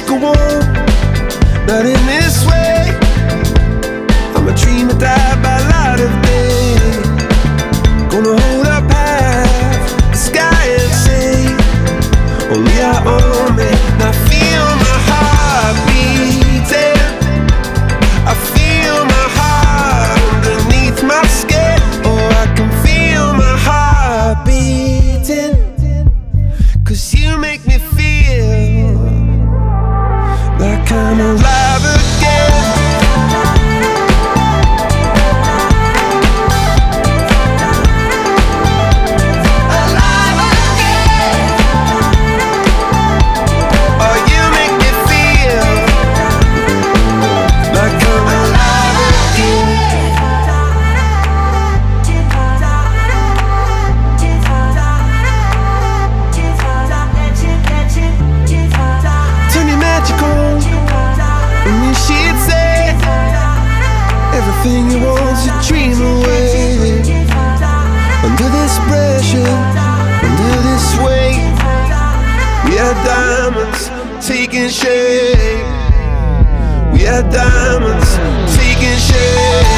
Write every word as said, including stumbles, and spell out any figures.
go on, not in this way. I'm a dream that died by light of day. Gonna hold up half the sky and say, only I own me. Now feel my heart beating, I feel my heart underneath my skin. Oh, I can feel my heart beating, 'cause you make me feel like I'm alive again. Alive again. Oh, you make me feel like I'm alive again. Turn your magic on, and then she'd say everything you want's a dream away. Under this pressure, under this weight, we are diamonds taking shape. We are diamonds taking shape.